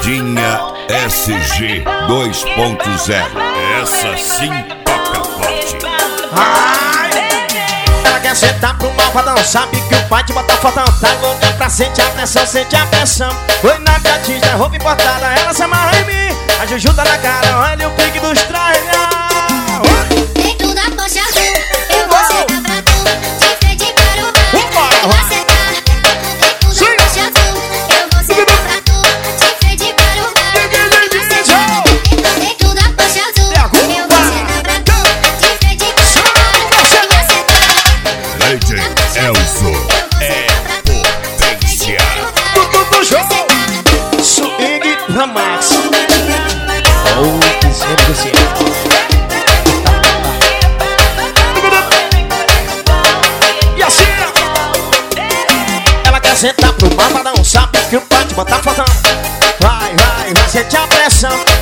Modinha SG 2.0. Essa sim toca forte. Ela quer sentar pro malvadão, sabe que o pai te bota fodão. Tá louca pra sentir a pressão, sente a pressão. Foi na gatista, roupa importada, ela se amarra em mim. A Juju tá na cara, olha o pique dos traias. Dentro da Porsche azul, eu vou sentar pra tu, de frente para o bar. Eu vou sentar. Dentro da Porsche azul, eu vou sentar pra tu, de frente para o bar. Dentro da Porsche azul, eu vou sentar pra tu, de frente para o bar. DJ Elzo é potência. Swing pra Max. Oh, que sempre assim. E assim ela quer sentar pro malvadão, sabe que o pai te bota fodão. Vai, vai, vai sentir a pressão.